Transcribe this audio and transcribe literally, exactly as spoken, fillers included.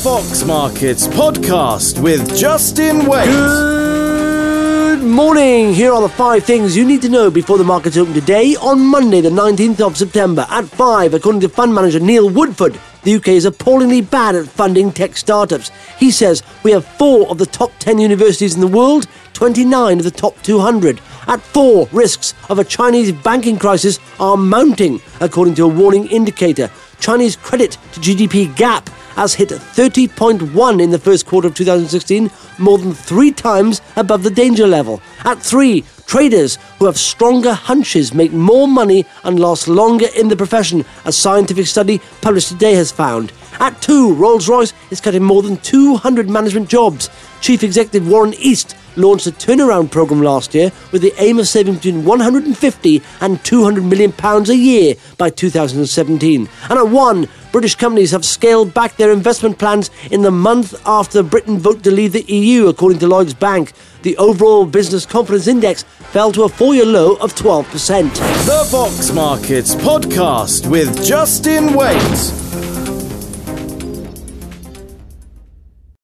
Fox Markets podcast with Justin Wade. Good morning. Here are the five things you need to know before the markets open today on Monday, the nineteenth of September. At five, according to fund manager Neil Woodford, the U K is appallingly bad at funding tech startups. He says we have four of the top ten universities in the world, twenty-nine of the top two hundred. At four, risks of a Chinese banking crisis are mounting, according to a warning indicator. Chinese credit to G D P gap has hit thirty point one in the first quarter of two thousand sixteen, more than three times above the danger level. At three, traders who have stronger hunches make more money and last longer in the profession, a scientific study published today has found. At two, Rolls-Royce is cutting more than two hundred management jobs. Chief Executive Warren East launched a turnaround programme last year with the aim of saving between one hundred fifty and two hundred million pounds a year by two thousand seventeen. And at one, British companies have scaled back their investment plans in the month after Britain voted to leave the E U, according to Lloyds Bank. The overall business confidence index fell to a four-year low of twelve percent. The Fox Markets podcast with Justin Wade.